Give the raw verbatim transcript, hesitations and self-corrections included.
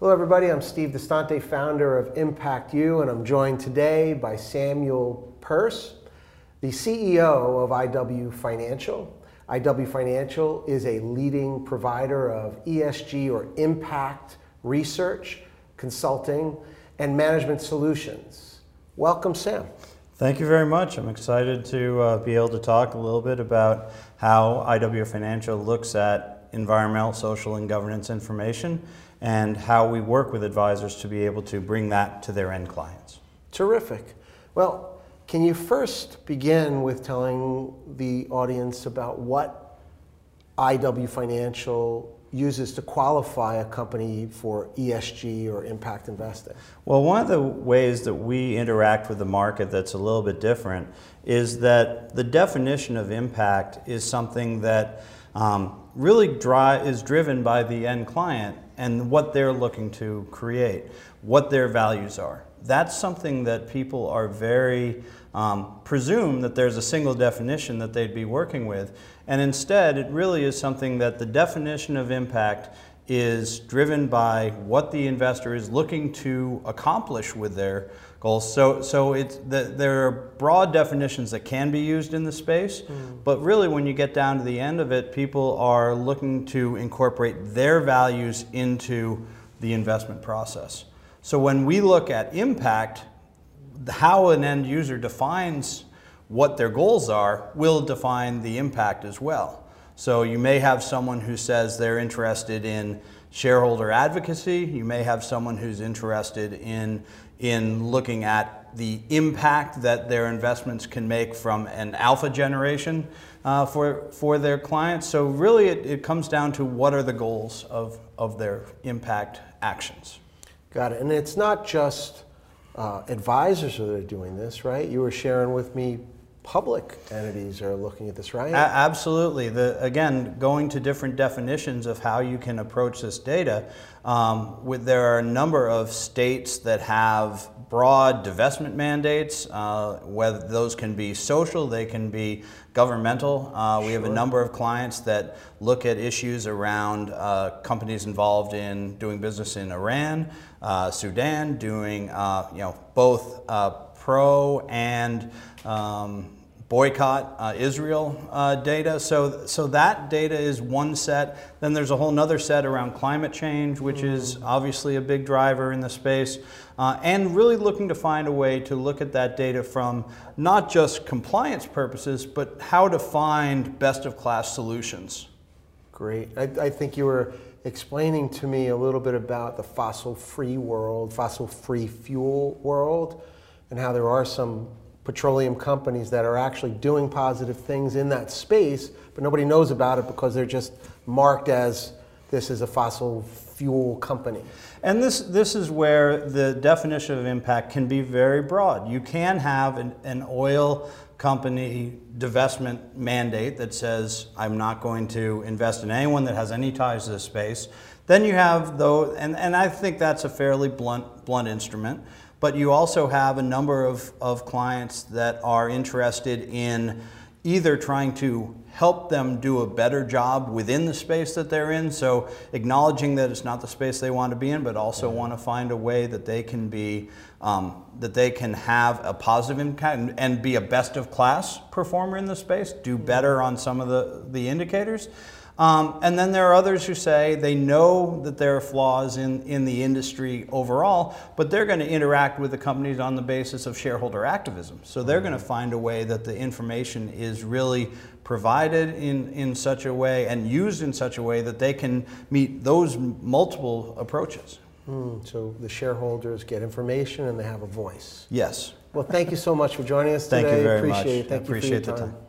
Hello everybody, I'm Steve Distante, founder of Impact U, and I'm joined today by Samuel Peirce, the C E O of I W Financial. I W Financial is a leading provider of E S G or impact research, consulting, and management solutions. Welcome, Sam. Thank you very much. I'm excited to uh, be able to talk a little bit about how I W Financial looks at environmental, social, and governance information, and how we work with advisors to be able to bring that to their end clients. Terrific. Well, can you first begin with telling the audience about what I W Financial uses to qualify a company for E S G or impact investing? Well, one of the ways that we interact with the market that's a little bit different is that the definition of impact is something that um, really dri- is driven by the end client and what they're looking to create, what their values are. That's something that people are very, um, presume that there's a single definition that they'd be working with. And instead, it really is something that the definition of impact is driven by what the investor is looking to accomplish with their goals. So, so it's the, there are broad definitions that can be used in the space, mm. but really when you get down to the end of it, people are looking to incorporate their values into the investment process. So when we look at impact, how an end user defines what their goals are will define the impact as well. So you may have someone who says they're interested in shareholder advocacy. You may have someone who's interested in, in looking at the impact that their investments can make from an alpha generation uh, for, for their clients. So really it, it comes down to what are the goals of, of their impact actions. Got it. And it's not just uh, advisors that are doing this, right? You were sharing with me public entities are looking at this, right? A- absolutely. The, again, going to different definitions of how you can approach this data, um, with, there are a number of states that have broad divestment mandates, uh, whether those can be social, they can be governmental. Uh, we sure. have a number of clients that look at issues around uh, companies involved in doing business in Iran, uh, Sudan, doing uh, you know both uh, pro and um, boycott uh, Israel uh, data. So, so that data is one set. Then there's a whole nother set around climate change, which mm. is obviously a big driver in the space. Uh, and really looking to find a way to look at that data from not just compliance purposes, but how to find best of class solutions. Great. I, I think you were explaining to me a little bit about the fossil-free world, fossil-free fuel world, and how there are some petroleum companies that are actually doing positive things in that space, but nobody knows about it because they're just marked as this is a fossil fuel company. And this, this is where the definition of impact can be very broad. You can have an, an oil company divestment mandate that says, I'm not going to invest in anyone that has any ties to this space. Then you have, though, and, and I think that's a fairly blunt, blunt instrument, but you also have a number of, of clients that are interested in either trying to help them do a better job within the space that they're in, so acknowledging that it's not the space they want to be in, but also want to find a way that they can be, um, that they can have a positive impact and, and be a best of class performer in the space, do better on some of the, the indicators. Um, and then there are others who say they know that there are flaws in, in the industry overall, but they're going to interact with the companies on the basis of shareholder activism. So they're going to find a way that the information is really provided in, in such a way and used in such a way that they can meet those multiple approaches. Mm, so the shareholders get information and they have a voice. Yes. Well, thank you so much for joining us today. Thank you very Appreciate much. it. Thank I appreciate you for your the time. time.